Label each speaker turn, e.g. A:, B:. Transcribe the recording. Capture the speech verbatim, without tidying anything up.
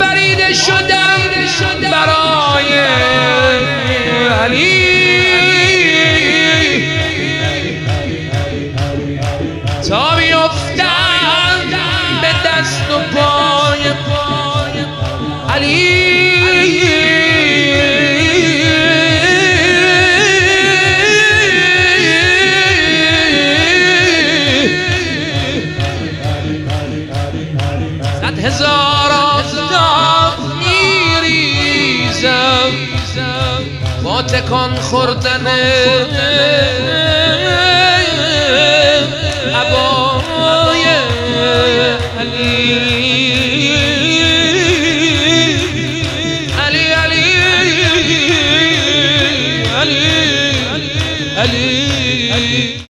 A: آفریده شدم برای علی تا بیفتم به دست و پای علی صد هزار آفتاب میریزم با تکان خوردن